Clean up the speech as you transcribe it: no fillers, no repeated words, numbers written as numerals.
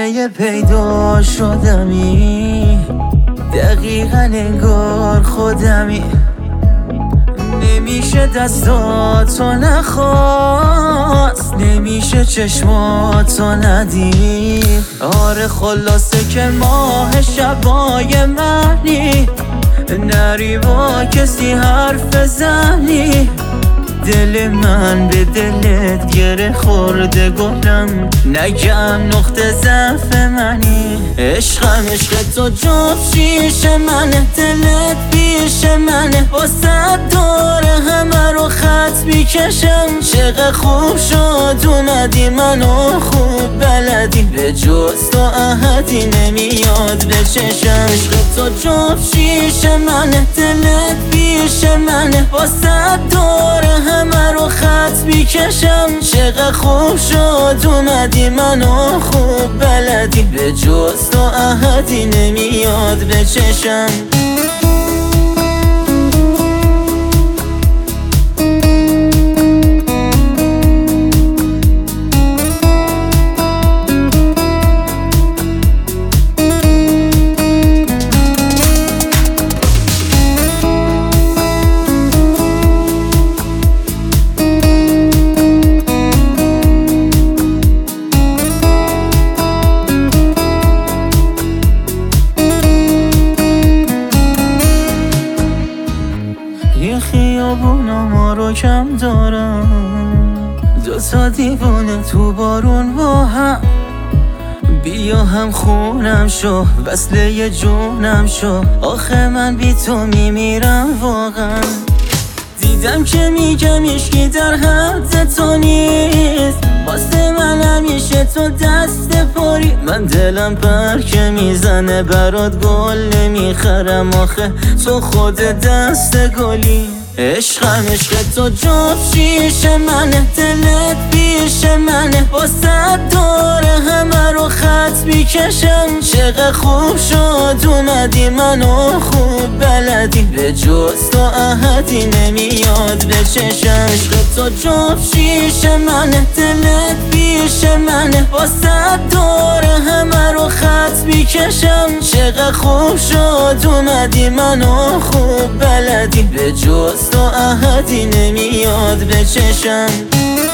همه پیدا شدمی، دقیقا انگار خودمی. نمیشه دستاتو نخواست، نمیشه چشماتو ندید. آره خلاصه که ماه شبای منی، نری با کسی حرف زنی. دل من به دلت گره خورده گلم، نگم نقطه ضعف منی. عشقم عشق تو جفت شیش منه، دلت پیش منه. واسه داره همه رو خط میکشم. چقدر خوب شد اومدی منو خوب بلدی، به جز تو احدی نمیاد به چشم. عشق تو جفت شیش منه، دلت پیش منه. واسه داره همه رو خط میکشم. چقدر خوب شد اومدی منو خوب بلدی، به جز تو احدی نمیاد به چشم. این خیابونا ما رو کم دارم، دوتا دیوانه تو بارون با هم. بیا هم خونم شو، وصله جونم شو. آخه من بی تو میمیرم واقعا. دیدم که میگم عشقی در حد تو نیست، واسه من همیشه تو دست پاری. من دلم برکه میزنه برات گل نمیخرم، آخه تو خود دست گلی. عشقم عشق تو جفت شیش منه، دلت پیش منه. واسه داره همه رو خط میکشم. چقدر خوب شد اومدی منو خوب بلدی، به جز تو احدی نمیاد به چشم. عشق تو جفت شیش منه، دلت پیش منه. واسه داره همه رو خط میکشم. چقدر خوب شد اومدی منو خوب بلدی، به جز تو احدی نمیاد به چشم.